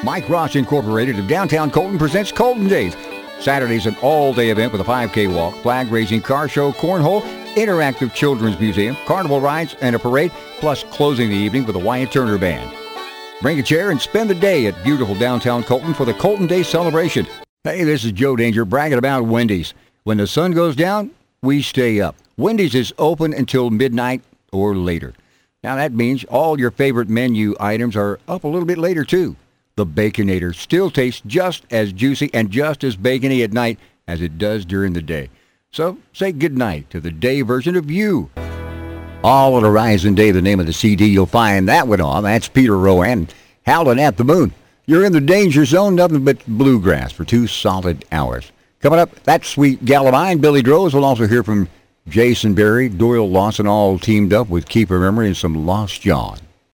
Mike Ross Incorporated of downtown Colton presents Colton Days. Saturday's an all-day event with a 5K walk, flag-raising, car show, cornhole, interactive children's museum, carnival rides, and a parade, plus closing the evening with a Wyatt Turner Band. Bring a chair and spend the day at beautiful downtown Colton for the Colton Day celebration. Hey, this is Joe Danger bragging about Wendy's. When the sun goes down, we stay up. Wendy's is open until midnight or later. Now that means all your favorite menu items are up a little bit later too. The Baconator still tastes just as juicy and just as bacony at night as it does during the day. So say goodnight to the day version of you. All on a Rising Day, the name of the CD you'll find that one on. That's Peter Rowan, Howlin' at the Moon. You're in the danger zone, nothing but bluegrass for 2 solid hours. Coming up, that's Sweet Gal of Mine. Billy Droz. We'll also hear from Jason Berry, Doyle Lawson, all teamed up with Keeper Memory and some Lost John.